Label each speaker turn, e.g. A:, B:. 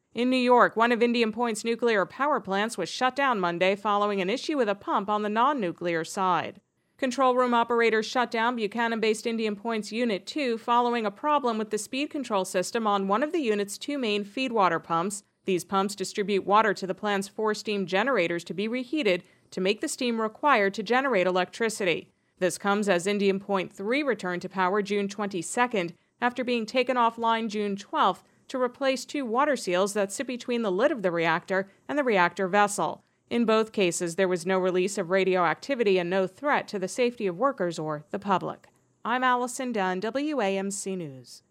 A: In New York, one of Indian Point's nuclear power plants was shut down Monday following an issue with a pump on the non-nuclear side. Control room operators shut down Buchanan-based Indian Point's Unit 2 following a problem with the speed control system on one of the unit's two main feedwater pumps. These pumps distribute water to the plant's 4 steam generators to be reheated to make the steam required to generate electricity. This comes as Indian Point 3 returned to power June 22nd after being taken offline June 12th to replace 2 water seals that sit between the lid of the reactor and the reactor vessel. In both cases, there was no release of radioactivity and no threat to the safety of workers or the public. I'm Allison Dunn, WAMC News.